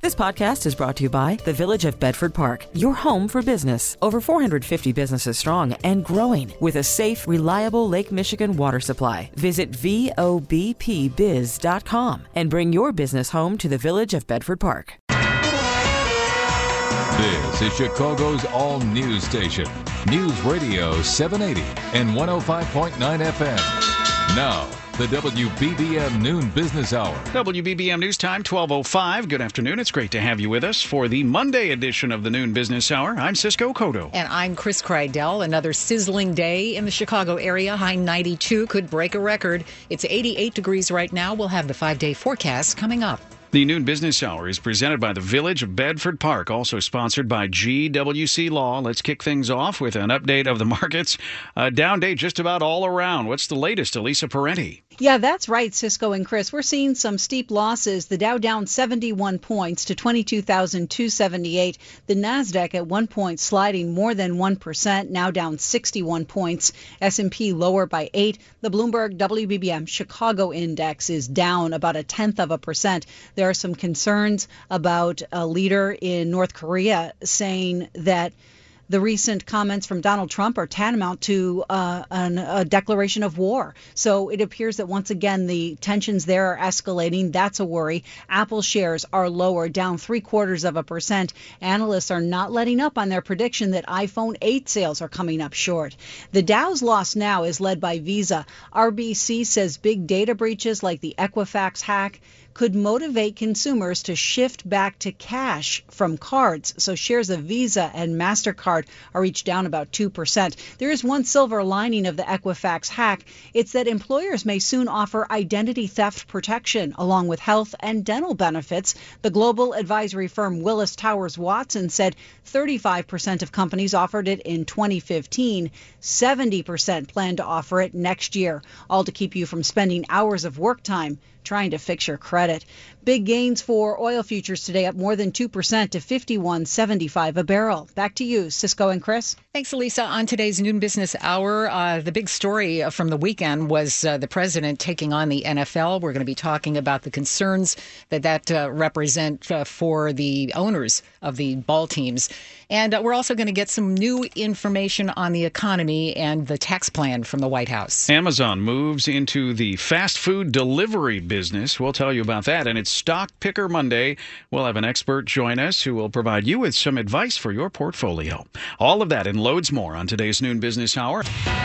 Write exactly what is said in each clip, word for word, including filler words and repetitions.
This podcast is brought to you by the Village of Bedford Park, your home for business. Over four hundred fifty businesses strong and growing with a safe, reliable Lake Michigan water supply. Visit V O B P biz dot com and bring your business home to the Village of Bedford Park. This is Chicago's all-news station, News Radio seven eighty and one oh five point nine F M. Now, the W B B M Noon Business Hour. W B B M News Time, twelve oh five. Good afternoon. It's great to have you with us for the Monday edition of the Noon Business Hour. I'm Cisco Cotto. And I'm Chris Kreidel. Another sizzling day in the Chicago area. High ninety-two could break a record. It's eighty-eight degrees right now. We'll have the five-day forecast coming up. The Noon Business Hour is presented by the Village of Bedford Park, also sponsored by G W C Law. Let's kick things off with an update of the markets. Uh, down day just about all around. What's the latest, Elisa Parenti? Yeah, that's right, Cisco and Chris. We're seeing some steep losses. The Dow down seventy-one points to twenty-two thousand two hundred seventy-eight. The Nasdaq at one point sliding more than one percent, now down sixty-one points. S and P lower by eight. The Bloomberg W B B M Chicago Index is down about a tenth of a percent. There are some concerns about a leader in North Korea saying that the recent comments from Donald Trump are tantamount to uh, an, a declaration of war. So it appears that once again, the tensions there are escalating. That's a worry. Apple shares are lower, down three quarters of a percent. Analysts are not letting up on their prediction that iPhone eight sales are coming up short. The Dow's loss now is led by Visa. R B C says big data breaches like the Equifax hack could motivate consumers to shift back to cash from cards. So shares of Visa and MasterCard are each down about two percent. There is one silver lining of the Equifax hack. It's that employers may soon offer identity theft protection along with health and dental benefits. The global advisory firm Willis Towers Watson said thirty-five percent of companies offered it in twenty fifteen. seventy percent plan to offer it next year, all to keep you from spending hours of work time trying to fix your credit. Big gains for oil futures today, up more than two percent to fifty-one seventy-five a barrel. Back to you, Cisco and Chris. Thanks, Elisa. On today's Noon Business Hour, uh, the big story from the weekend was uh, the president taking on the N F L. We're going to be talking about the concerns that that uh, represent uh, for the owners of the ball teams. And uh, we're also going to get some new information on the economy and the tax plan from the White House. Amazon moves into the fast food delivery business. We'll tell you about that. And it's Stock Picker Monday. We'll have an expert join us who will provide you with some advice for your portfolio. All of that and loads more on today's Noon Business Hour.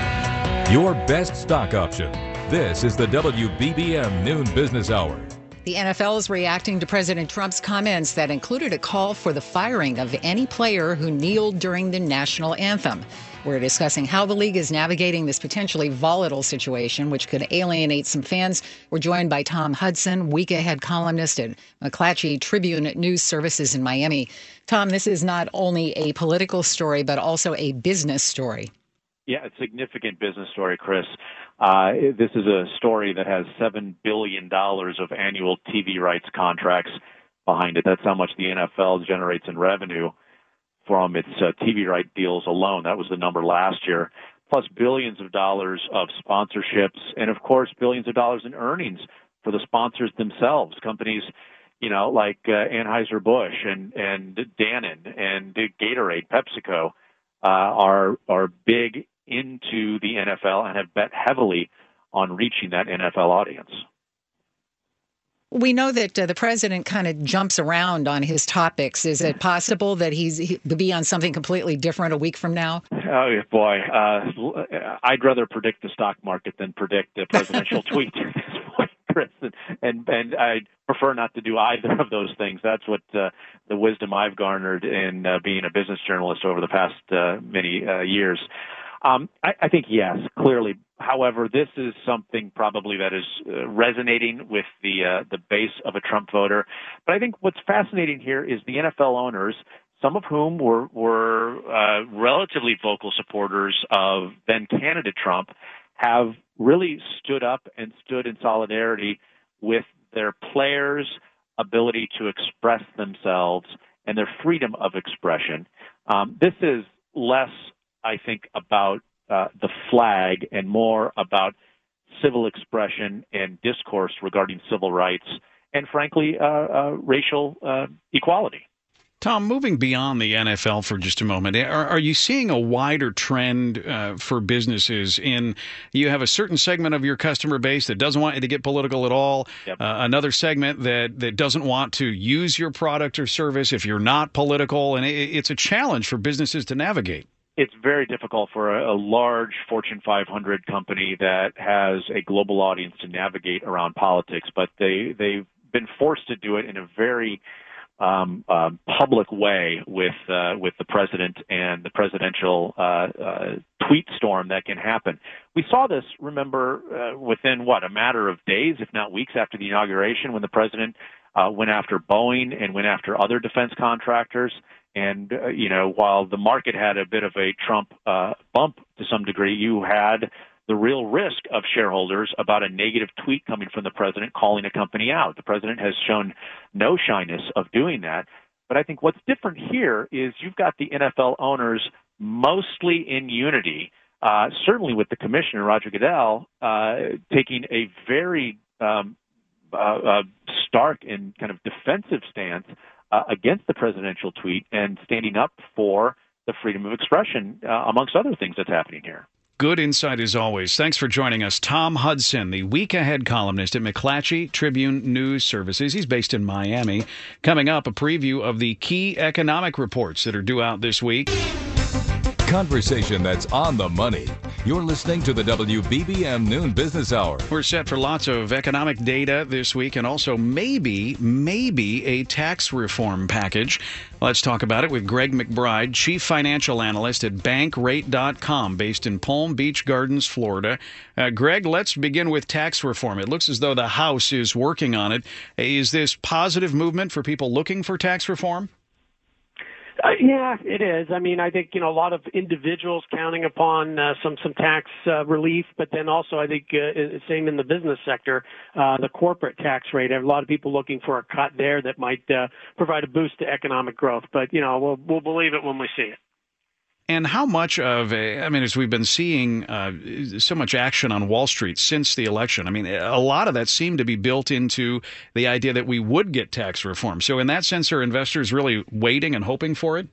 Your best stock option. This is the W B B M Noon Business Hour. The N F L is reacting to President Trump's comments that included a call for the firing of any player who kneeled during the national anthem. We're discussing how the league is navigating this potentially volatile situation, which could alienate some fans. We're joined by Tom Hudson, Week Ahead columnist at McClatchy Tribune News Services in Miami. Tom, this is not only a political story, but also a business story. Yeah, a significant business story, Chris. Uh, this is a story that has seven billion dollars of annual T V rights contracts behind it. That's how much the N F L generates in revenue from its uh, T V right deals alone. That was the number last year, plus billions of dollars of sponsorships and, of course, billions of dollars in earnings for the sponsors themselves. Companies, you know, like uh, Anheuser-Busch and, and Dannon and Gatorade, PepsiCo, uh, are are big into the N F L and have bet heavily on reaching that N F L audience. We know that uh, the president kind of jumps around on his topics. Is it possible that he's he could be on something completely different a week from now? Oh, boy. Uh, I'd rather predict the stock market than predict a presidential tweet at this point, Chris. And, and I prefer not to do either of those things. That's what uh, the wisdom I've garnered in uh, being a business journalist over the past uh, many uh, years. Um, I, I think, yes, clearly. However, this is something probably that is uh, resonating with the uh, the base of a Trump voter. But I think what's fascinating here is the N F L owners, some of whom were, were uh, relatively vocal supporters of then-candidate Trump, have really stood up and stood in solidarity with their players' ability to express themselves and their freedom of expression. Um, this is less, I think, about uh, the flag and more about civil expression and discourse regarding civil rights and frankly, uh, uh, racial uh, equality. Tom, moving beyond the N F L for just a moment, are, are you seeing a wider trend uh, for businesses in you have a certain segment of your customer base that doesn't want you to get political at all, yep. uh, another segment that, that doesn't want to use your product or service if you're not political, and it, it's a challenge for businesses to navigate? It's very difficult for a, a large Fortune five hundred company that has a global audience to navigate around politics, but they, they've been forced to do it in a very Um, uh, public way with uh, with the president and the presidential uh, uh, tweet storm that can happen. We saw this, remember, uh, within, what, a matter of days, if not weeks after the inauguration, when the president uh, went after Boeing and went after other defense contractors. And, uh, you know, while the market had a bit of a Trump uh, bump to some degree, you had the real risk of shareholders about a negative tweet coming from the president calling a company out. The president has shown no shyness of doing that. But I think what's different here is you've got the N F L owners mostly in unity, uh, certainly with the commissioner, Roger Goodell, uh, taking a very um, uh, uh, stark and kind of defensive stance uh, against the presidential tweet and standing up for the freedom of expression, uh, amongst other things that's happening here. Good insight as always. Thanks for joining us. Tom Hudson, the Week Ahead columnist at McClatchy Tribune News Services. He's based in Miami. Coming up, a preview of the key economic reports that are due out this week. Conversation that's on the money. You're listening to the W B B M Noon Business Hour. We're set for lots of economic data this week and also maybe, maybe a tax reform package. Let's talk about it with Greg McBride, Chief Financial Analyst at Bankrate dot com, based in Palm Beach Gardens, Florida. Uh, Greg, let's begin with tax reform. It looks as though the House is working on it. Is this positive movement for people looking for tax reform? Uh, yeah, it is. I mean, I think, you know, a lot of individuals counting upon uh, some some tax uh, relief, but then also I think uh, same in the business sector, uh, the corporate tax rate. I have a lot of people looking for a cut there that might uh, provide a boost to economic growth. But, you know, we'll we'll believe it when we see it. And how much of a, I mean, as we've been seeing uh, so much action on Wall Street since the election, I mean, a lot of that seemed to be built into the idea that we would get tax reform. So in that sense, are investors really waiting and hoping for it?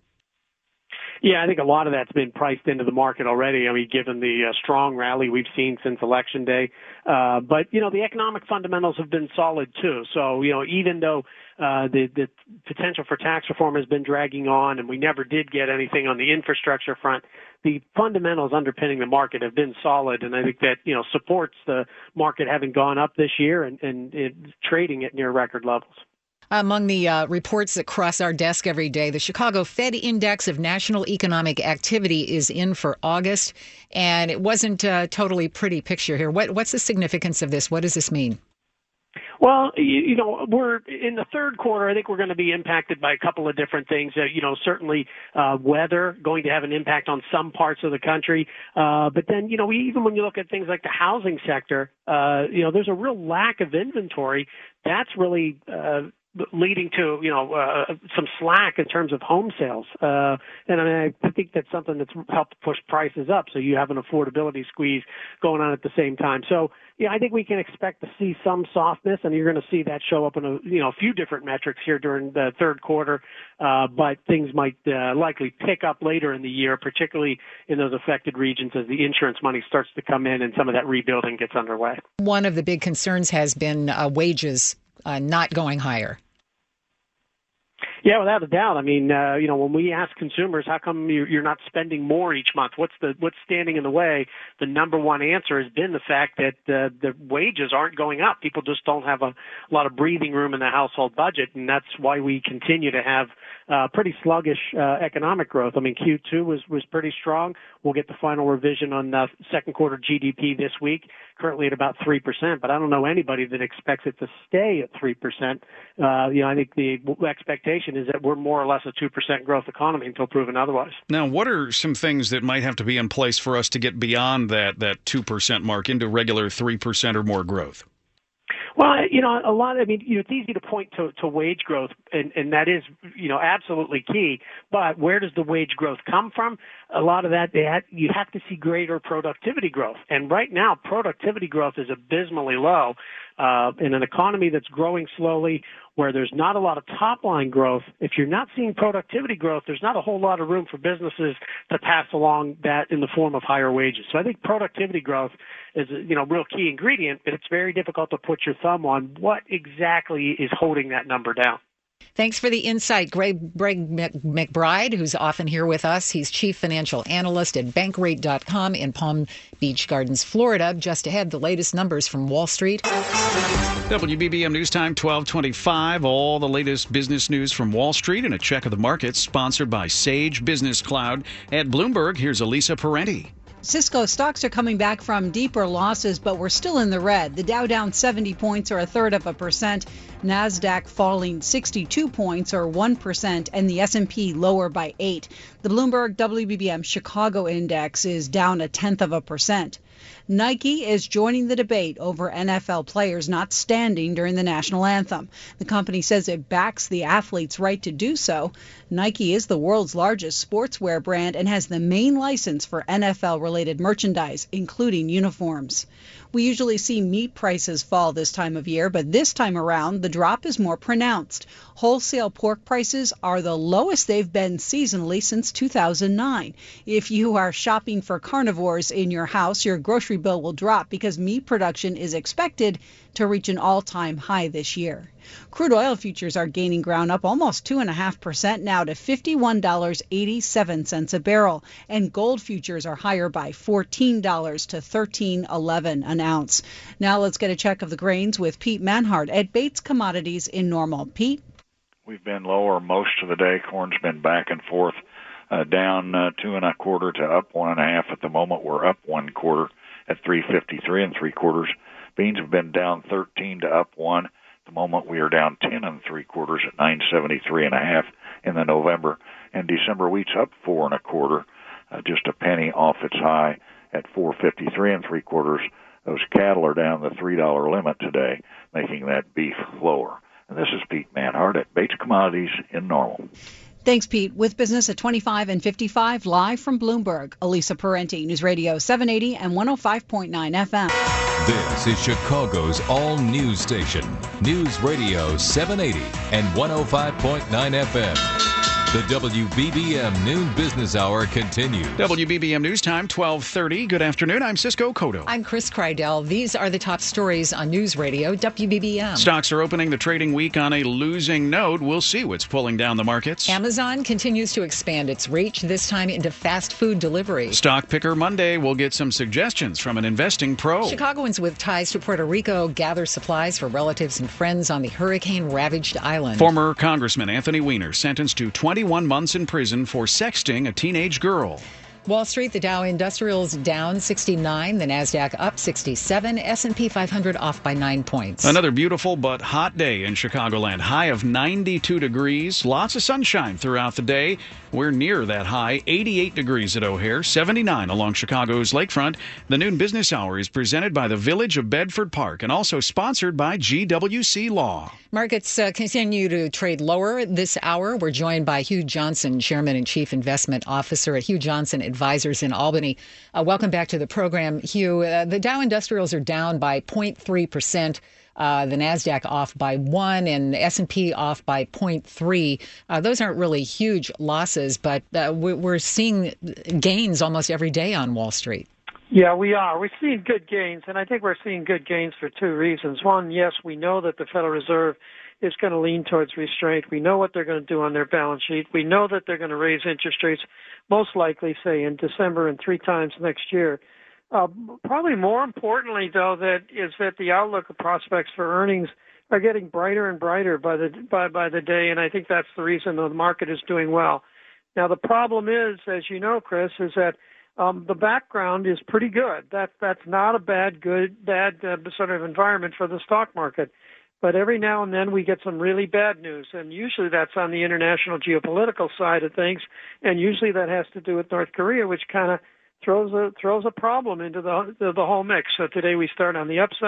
Yeah, I think a lot of that's been priced into the market already. I mean, given the uh, strong rally we've seen since Election Day. Uh, but, you know, the economic fundamentals have been solid, too. So, you know, even though uh, the, the potential for tax reform has been dragging on and we never did get anything on the infrastructure front, the fundamentals underpinning the market have been solid. And I think that, you know, supports the market having gone up this year and, and it, trading at near record levels. Among the uh, reports that cross our desk every day, the Chicago Fed Index of National Economic Activity is in for August, and it wasn't a totally pretty picture here. What, what's the significance of this? What does this mean? Well, you, you know, we're in the third quarter. I think we're going to be impacted by a couple of different things. Uh, you know, certainly uh, weather going to have an impact on some parts of the country. Uh, but then, you know, we, even when you look at things like the housing sector, uh, you know, there's a real lack of inventory. That's really uh, leading to, you know, uh, some slack in terms of home sales. Uh, and I mean, I think that's something that's helped push prices up. So you have an affordability squeeze going on at the same time. So, yeah, I think we can expect to see some softness, and you're going to see that show up in a, you know, a few different metrics here during the third quarter. Uh, but things might uh, likely pick up later in the year, particularly in those affected regions as the insurance money starts to come in and some of that rebuilding gets underway. One of the big concerns has been uh, wages uh, not going higher. Yeah, without a doubt. I mean, uh, you know, when we ask consumers, how come you're not spending more each month? What's the what's standing in the way? The number one answer has been the fact that uh, the wages aren't going up. People just don't have a, a lot of breathing room in the household budget, and that's why we continue to have uh, pretty sluggish uh, economic growth. I mean, Q two was was pretty strong. We'll get the final revision on uh, second quarter G D P this week, currently at about three percent. But I don't know anybody that expects it to stay at three percent. Uh, you know, I think the expectation is that we're more or less a two percent growth economy until proven otherwise. Now, what are some things that might have to be in place for us to get beyond that that two percent mark into regular three percent or more growth? Well, you know, a lot. I mean, you know, it's easy to point to, to wage growth, and, and that is, you know, absolutely key. But where does the wage growth come from? A lot of that, they had, you have to see greater productivity growth. And right now, productivity growth is abysmally low. Uh, in an economy that's growing slowly, where there's not a lot of top-line growth, if you're not seeing productivity growth, there's not a whole lot of room for businesses to pass along that in the form of higher wages. So I think productivity growth is a, you know, real key ingredient, but it's very difficult to put your thumb on what exactly is holding that number down. Thanks for the insight, Greg, Greg McBride, who's often here with us. He's chief financial analyst at bankrate dot com in Palm Beach Gardens, Florida. Just ahead, the latest numbers from Wall Street. W B B M News Time, twelve twenty-five. All the latest business news from Wall Street and a check of the markets, sponsored by Sage Business Cloud. At Bloomberg, here's Elisa Parenti. Cisco stocks are coming back from deeper losses, but we're still in the red. The Dow down seventy points, or a third of a percent. NASDAQ falling sixty-two points, or one percent, and the S and P lower by eight. The Bloomberg W B B M Chicago Index is down a tenth of a percent. Nike is joining the debate over N F L players not standing during the national anthem. The company says it backs the athletes' right to do so. Nike is the world's largest sportswear brand and has the main license for N F L-related merchandise, including uniforms. We usually see meat prices fall this time of year, but this time around, the drop is more pronounced. Wholesale pork prices are the lowest they've been seasonally since two thousand nine. If you are shopping for carnivores in your house, your grocery bill will drop because meat production is expected to reach an all-time high this year. Crude oil futures are gaining ground, up almost two point five percent now to fifty-one dollars and eighty-seven cents a barrel. And gold futures are higher by fourteen dollars to thirteen eleven an ounce. Now let's get a check of the grains with Pete Manhart at Bates Commodities in Normal. Pete? We've been lower most of the day. Corn's been back and forth, uh, down uh, two and a quarter to up one and a half. At the moment, we're up one quarter at three fifty-three and three quarters. Beans have been down thirteen to up one. At the moment, we are down ten and three quarters at nine seventy-three and a half in the November. And December wheat's up four and a quarter, uh, just a penny off its high at four fifty-three and three quarters. Those cattle are down the three dollar limit today, making that beef lower. And this is Pete Manhart at Bates Commodities in Normal. Thanks, Pete. With business at twenty-five and fifty-five, live from Bloomberg, Elisa Parenti, News Radio seven eighty and one oh five point nine F M. This is Chicago's all-news station, News Radio seven eighty and one oh five point nine F M. The W B B M Noon Business Hour continues. W B B M News Time, twelve thirty. Good afternoon. I'm Cisco Cotto. I'm Chris Kreidel. These are the top stories on News Radio W B B M. Stocks are opening the trading week on a losing note. We'll see what's pulling down the markets. Amazon continues to expand its reach, this time into fast food delivery. Stock Picker Monday will get some suggestions from an investing pro. Chicagoans with ties to Puerto Rico gather supplies for relatives and friends on the hurricane-ravaged island. Former Congressman Anthony Weiner sentenced to twenty-one months in prison for sexting a teenage girl. Wall Street, the Dow Industrials down sixty-nine, the NASDAQ up sixty-seven, S and P five hundred off by nine points. Another beautiful but hot day in Chicagoland. High of ninety-two degrees. Lots of sunshine throughout the day. We're near that high. eighty-eight degrees at O'Hare, seventy-nine along Chicago's lakefront. The Noon Business Hour is presented by the Village of Bedford Park and also sponsored by G W C Law. Markets uh, continue to trade lower this hour. We're joined by Hugh Johnson, Chairman and Chief Investment Officer at Hugh Johnson Advisors in Albany. Uh, welcome back to the program, Hugh. Uh, the Dow Industrials are down by zero point three percent. Uh, the NASDAQ off by one and S and P off by zero point three. Uh, those aren't really huge losses, but uh, we're seeing gains almost every day on Wall Street. Yeah, we are. We're seeing good gains, and I think we're seeing good gains for two reasons. One, yes, we know that the Federal Reserve is going to lean towards restraint. We know what they're going to do on their balance sheet. We know that they're going to raise interest rates, most likely, say, in December and three times next year. Uh, probably more importantly, though, that is that the outlook of prospects for earnings are getting brighter and brighter by the by, by the day, and I think that's the reason the market is doing well. Now, the problem is, as you know, Chris, is that um, the background is pretty good. That that's not a bad, good, bad uh, sort of environment for the stock market. But every now and then we get some really bad news, and usually that's on the international geopolitical side of things, and usually that has to do with North Korea, which kind of throws a throws a problem into the, the the whole mix. So today we start on the upside.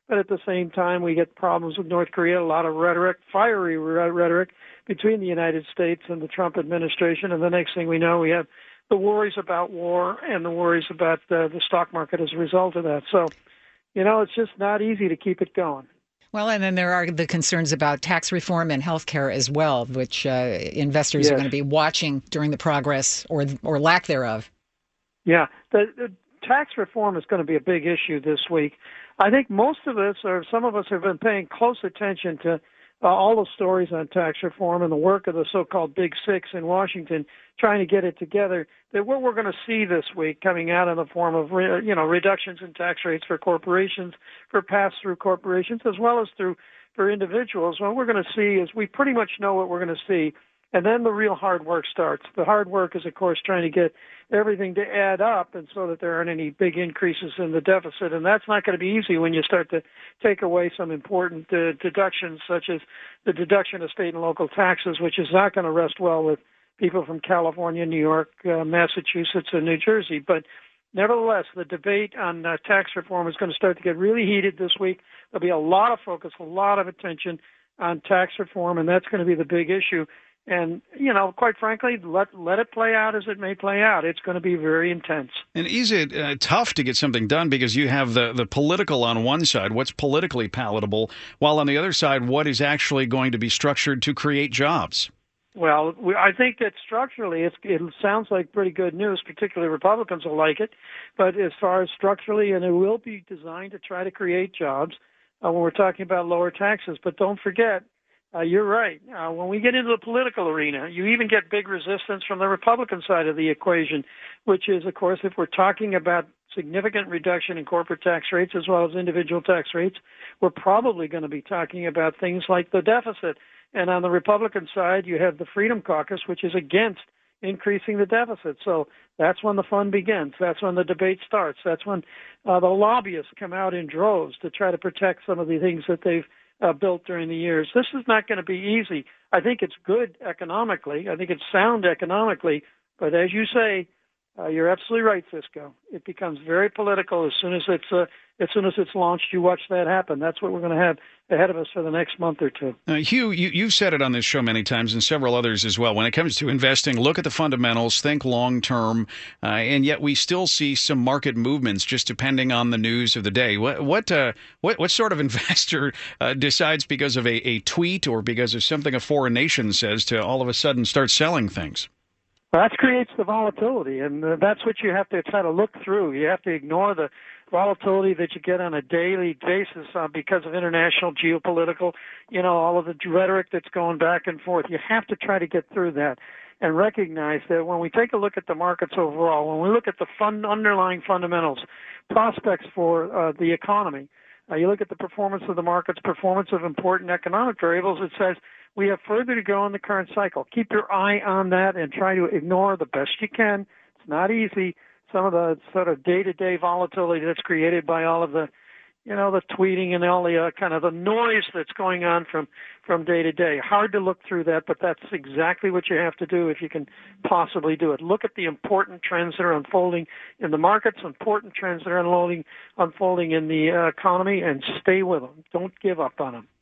But at the same time, we get problems with North Korea, a lot of rhetoric, fiery rhetoric between the United States and the Trump administration. And the next thing we know, we have the worries about war and the worries about uh, the stock market as a result of that. So, you know, it's just not easy to keep it going. Well, and then there are the concerns about tax reform and health care as well, which uh, investors yes. are going to be watching during the progress or or lack thereof. Yeah, the, the tax reform is going to be a big issue this week. I think most of us, or some of us, have been paying close attention to uh, all the stories on tax reform and the work of the so-called Big Six in Washington trying to get it together. That what we're going to see this week coming out in the form of, you know, reductions in tax rates for corporations, for pass-through corporations, as well as through for individuals. What we're going to see is we pretty much know what we're going to see. And then the real hard work starts. The hard work is, of course, trying to get everything to add up and so that there aren't any big increases in the deficit. And that's not going to be easy when you start to take away some important uh, deductions, such as the deduction of state and local taxes, which is not going to rest well with people from California, New York, uh, Massachusetts, and New Jersey. But nevertheless, the debate on uh, tax reform is going to start to get really heated this week. There'll be a lot of focus, a lot of attention on tax reform, and that's going to be the big issue. And, you know, quite frankly, let let it play out as it may play out. It's going to be very intense. And is it uh, tough to get something done because you have the, the political on one side, what's politically palatable, while on the other side, what is actually going to be structured to create jobs? Well, we, I think that structurally it's, it sounds like pretty good news, particularly Republicans will like it. But as far as structurally, and it will be designed to try to create jobs uh, when we're talking about lower taxes. But don't forget, Uh, you're right. Uh, when we get into the political arena, you even get big resistance from the Republican side of the equation, which is, of course, if we're talking about significant reduction in corporate tax rates as well as individual tax rates, we're probably going to be talking about things like the deficit. And on the Republican side, you have the Freedom Caucus, which is against increasing the deficit. So that's when the fun begins. That's when the debate starts. That's when uh, the lobbyists come out in droves to try to protect some of the things that they've Uh, built during the years. This is not going to be easy. I think it's good economically. I think it's sound economically. But as you say, uh, you're absolutely right, Cisco. It becomes very political as soon as it's uh, as soon as it's launched. You watch that happen. That's what we're going to have ahead of us for the next month or two. Uh, Hugh, you, you've said it on this show many times and several others as well. When it comes to investing, look at the fundamentals, think long term, uh, and yet we still see some market movements just depending on the news of the day. What what uh, what, what sort of investor uh, decides because of a, a tweet or because of something a foreign nation says to all of a sudden start selling things? Well, that creates the volatility, and uh, that's what you have to try to look through. You have to ignore the volatility that you get on a daily basis uh, because of international geopolitical, you know, all of the rhetoric that's going back and forth. You have to try to get through that and recognize that when we take a look at the markets overall, when we look at the fund, underlying fundamentals, prospects for uh, the economy, uh, you look at the performance of the markets, performance of important economic variables, it says we have further to go in the current cycle. Keep your eye on that and try to ignore the best you can. It's not easy. Some of the sort of day-to-day volatility that's created by all of the, you know, the tweeting and all the uh, kind of the noise that's going on from, from day to day. Hard to look through that, but that's exactly what you have to do if you can possibly do it. Look at the important trends that are unfolding in the markets, important trends that are unfolding, unfolding in the uh, economy, and stay with them. Don't give up on them.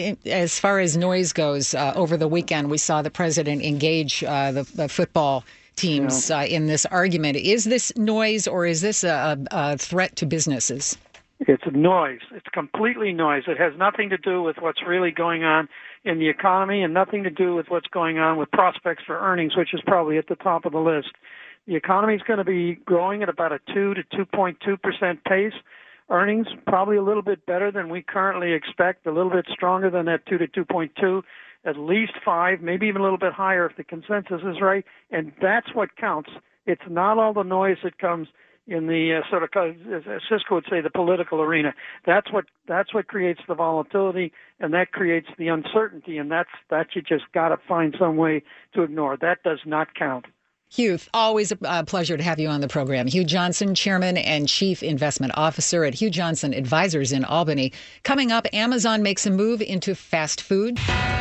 As far as noise goes, uh, over the weekend we saw the president engage uh, the, the football teams yeah. uh, in this argument. Is this noise or is this a, a threat to businesses? It's noise. It's completely noise. It has nothing to do with what's really going on in the economy and nothing to do with what's going on with prospects for earnings, which is probably at the top of the list. The economy is going to be growing at about a two to two point two percent pace. Earnings probably a little bit better than we currently expect, a little bit stronger than that two to two point two, at least five, maybe even a little bit higher if the consensus is right. And that's what counts. It's not all the noise that comes in the uh, sort of, as Cisco would say, the political arena. That's what that's what creates the volatility, and that creates the uncertainty, and that's that you just got to find some way to ignore. That does not count. Hugh, always a pleasure to have you on the program. Hugh Johnson, Chairman and Chief Investment Officer at Hugh Johnson Advisors in Albany. Coming up, Amazon makes a move into fast food.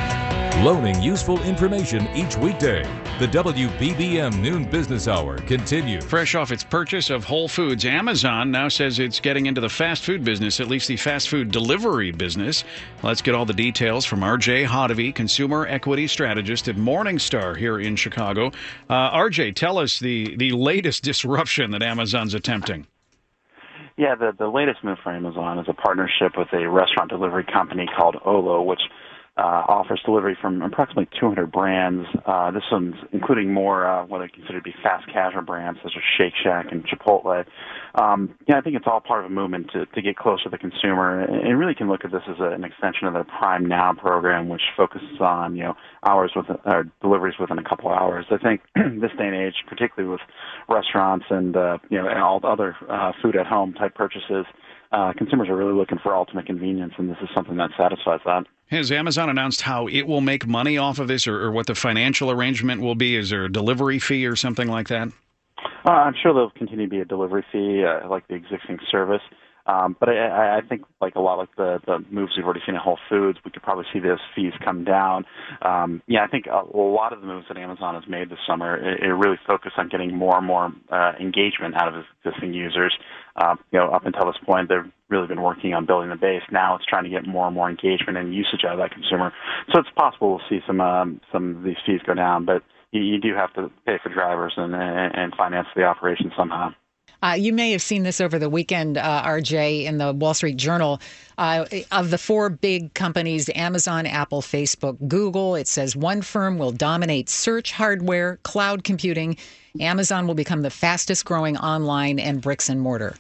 Loaning useful information each weekday. The W B B M Noon Business Hour continues. Fresh off its purchase of Whole Foods, Amazon now says it's getting into the fast food business, at least the fast food delivery business. Let's get all the details from R J Hodevy, consumer equity strategist at Morningstar here in Chicago. Uh, R J, tell us the, the latest disruption that Amazon's attempting. Yeah, the, the latest move for Amazon is a partnership with a restaurant delivery company called Olo, which Uh, offers delivery from approximately two hundred brands. Uh, this one's including more uh, what I consider to be fast casual brands such as Shake Shack and Chipotle. Um, yeah, I think it's all part of a movement to, to get closer to the consumer, and really can look at this as a, an extension of their Prime Now program, which focuses on you know hours with uh, deliveries within a couple hours. I think this day and age, particularly with restaurants and uh, you know and all the other uh, food at home type purchases, uh, consumers are really looking for ultimate convenience, and this is something that satisfies that. Has Amazon announced how it will make money off of this, or, or what the financial arrangement will be? Is there a delivery fee or something like that? Uh, I'm sure there'll continue to be a delivery fee, uh, like the existing service. Um, but I, I think, like a lot like the, the moves we've already seen at Whole Foods, we could probably see those fees come down. Um, yeah, I think a, a lot of the moves that Amazon has made this summer, it, it really focused on getting more and more uh, engagement out of existing users. Uh, you know, up until this point, they've really been working on building the base. Now it's trying to get more and more engagement and usage out of that consumer. So it's possible we'll see some um, some of these fees go down, but you, you do have to pay for drivers and, and, and finance the operation somehow. Uh, you may have seen this over the weekend, uh, R J, in the Wall Street Journal. Uh, of the four big companies, Amazon, Apple, Facebook, Google, it says one firm will dominate search hardware, cloud computing. Amazon will become the fastest growing online and bricks and mortar.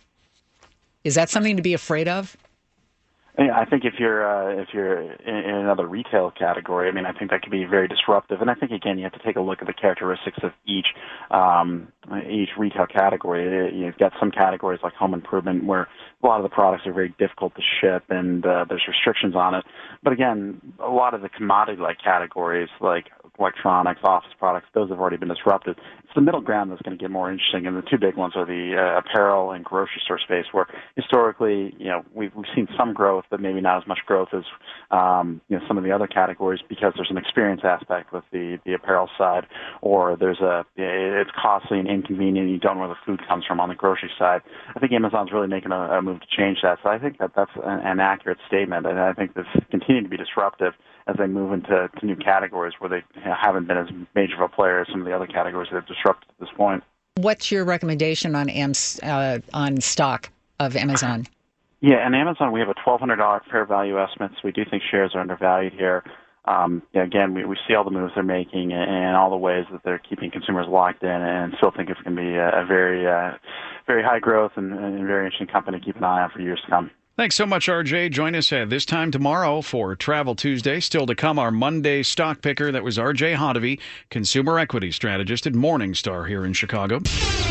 Is that something to be afraid of? Yeah, I think if you're uh, if you're in, in another retail category, I mean, I think that could be very disruptive. And I think again, you have to take a look at the characteristics of each um, each retail category. You've got some categories like home improvement where a lot of the products are very difficult to ship and uh, there's restrictions on it. But again, a lot of the commodity-like categories like electronics, office products, those have already been disrupted. It's the middle ground that's going to get more interesting, and the two big ones are the uh, apparel and grocery store space, where historically, you know, we've, we've seen some growth, but maybe not as much growth as, um, you know, some of the other categories because there's an experience aspect with the, the apparel side, or there's a, it's costly and inconvenient, and you don't know where the food comes from on the grocery side. I think Amazon's really making a, a move to change that, so I think that that's an, an accurate statement, and I think this continues to be disruptive as they move into to new categories where they haven't been as major of a player as some of the other categories that have disrupted at this point. What's your recommendation on Am- uh, on stock of Amazon? Yeah, and Amazon, we have a twelve hundred dollars fair value estimate, so we do think shares are undervalued here. Um, yeah, again, we, we see all the moves they're making and all the ways that they're keeping consumers locked in, and still think it's going to be a, a very, uh, very high growth and, and very interesting company to keep an eye on for years to come. Thanks so much, R J. Join us at this time tomorrow for Travel Tuesday. Still to come, our Monday stock picker. That was R J Hodevy, consumer equity strategist at Morningstar here in Chicago.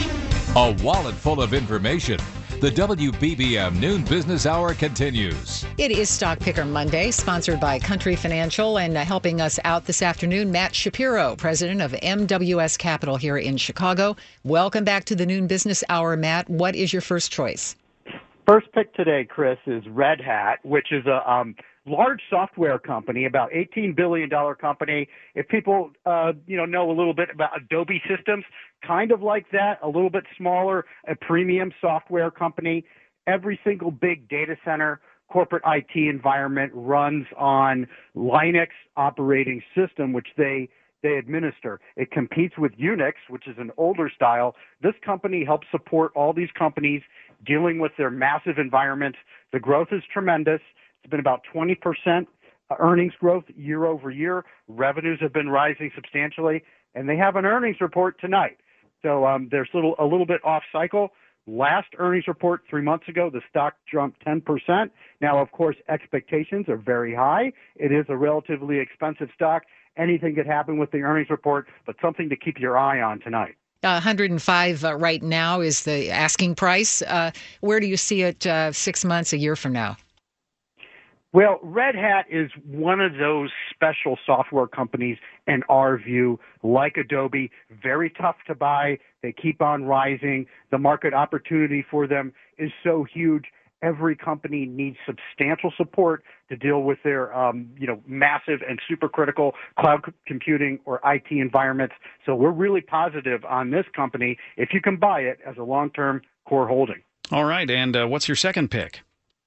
A wallet full of information. The W B B M Noon Business Hour continues. It is Stock Picker Monday, sponsored by Country Financial, and uh, helping us out this afternoon, Matt Shapiro, president of M W S Capital here in Chicago. Welcome back to the Noon Business Hour, Matt. What is your first choice? First pick today, Chris, is Red Hat, which is a um, large software company, about eighteen billion dollars company. If people, uh, you know, know a little bit about Adobe Systems, kind of like that, a little bit smaller, a premium software company. Every single big data center, corporate I T environment runs on Linux operating system, which they they administer. It competes with Unix, which is an older style. This company helps support all these companies dealing with their massive environments. The growth is tremendous. It's been about twenty percent earnings growth year over year. Revenues have been rising substantially, and they have an earnings report tonight. So um, there's a little, a little bit off cycle. Last earnings report three months ago, the stock jumped ten percent. Now, of course, expectations are very high. It is a relatively expensive stock. Anything could happen with the earnings report, but something to keep your eye on tonight. Uh, one hundred five uh, right now is the asking price. Uh, where do you see it uh, six months, a year from now? Well, Red Hat is one of those special software companies, in our view, like Adobe, very tough to buy. They keep on rising. The market opportunity for them is so huge. every company needs substantial support to deal with their, um, you know, massive and supercritical cloud c- computing or I T environments. So we're really positive on this company if you can buy it as a long-term core holding. All right, and uh, what's your second pick?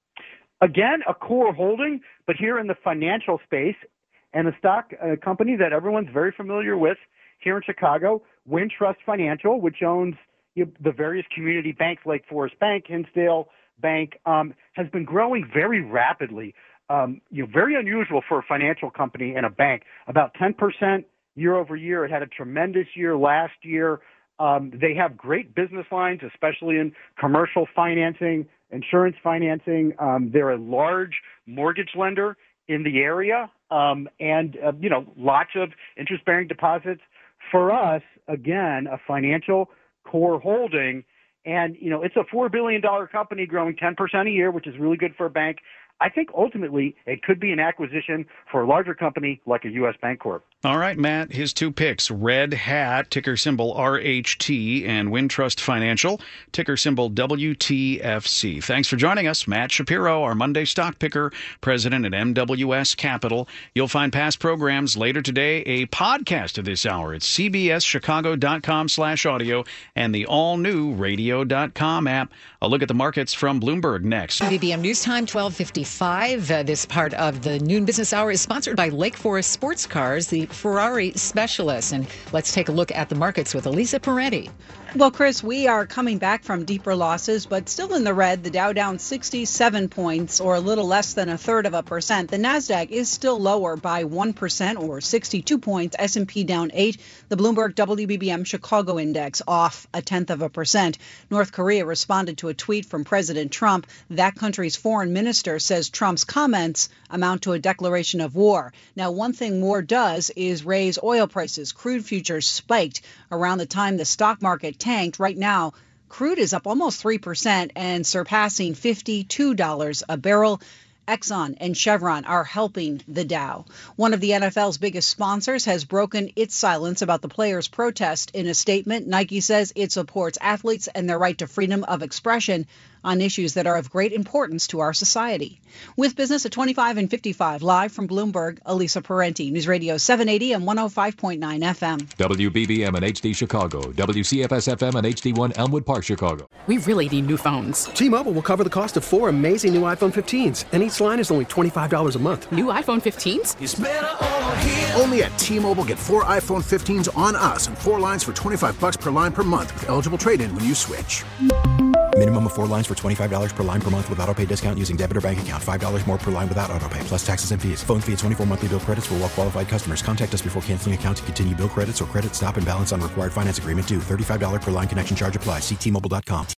Again, a core holding, but here in the financial space, and a stock uh, company that everyone's very familiar with here in Chicago, Wintrust Financial, which owns you know, the various community banks, Lake Forest Bank, Hinsdale Bank, um, has been growing very rapidly. Um, you know, very unusual for a financial company and a bank. About ten percent year over year. It had a tremendous year last year. Um, they have great business lines, especially in commercial financing, insurance financing. Um, they're a large mortgage lender in the area, um, and uh, you know, lots of interest-bearing deposits. For us, again, a financial core holding, and you know, it's a four billion dollars company growing ten percent a year, which is really good for a bank. I think ultimately it could be an acquisition for a larger company like a U S Bank Corp. All right, Matt, his two picks, Red Hat, ticker symbol R H T, and Wintrust Financial, ticker symbol W T F C. Thanks for joining us. Matt Shapiro, our Monday stock picker, president at M W S Capital. You'll find past programs later today, a podcast of this hour at c b s chicago dot com slash audio and the all-new radio dot com app. A look at the markets from Bloomberg next. B B M News Time, twelve fifty-five. Uh, this part of the Noon Business Hour is sponsored by Lake Forest Sports Cars, the Ferrari specialist. And let's take a look at the markets with Elisa Peretti. Well, Chris, we are coming back from deeper losses, but still in the red. The Dow down sixty-seven points, or a little less than a third of a percent. The Nasdaq is still lower by one percent, or sixty-two points. S and P down eight. The Bloomberg W B B M Chicago Index off a tenth of a percent. North Korea responded to a tweet from President Trump. That country's foreign minister says Trump's comments amount to a declaration of war. Now, one thing war does is raise oil prices. Crude futures spiked around the time the stock market tanked. Right now, crude is up almost three percent and surpassing fifty-two dollars a barrel. Exxon and Chevron are helping the Dow. One of the N F L's biggest sponsors has broken its silence about the players' protest. In a statement, Nike says it supports athletes and their right to freedom of expression on issues that are of great importance to our society. With business at twenty-five and fifty-five, live from Bloomberg, Elisa Parenti, News Radio seven eighty and one oh five point nine F M. W B B M and H D Chicago, W C F S F M and H D one Elmwood Park, Chicago. We really need new phones. T-Mobile will cover the cost of four amazing new iPhone fifteens, and each line is only twenty-five dollars a month. New iPhone fifteens? It's better over here. Only at T-Mobile, get four iPhone fifteens on us and four lines for twenty-five dollars per line per month with eligible trade-in when you switch. Minimum of four lines for twenty-five dollars per line per month with autopay discount using debit or bank account. five dollars more per line without autopay, plus taxes and fees. Phone fee at twenty-four monthly bill credits for well-qualified customers. Contact us before canceling account to continue bill credits or credit stop and balance on required finance agreement due. thirty-five dollars per line connection charge applies. See T Mobile dot com.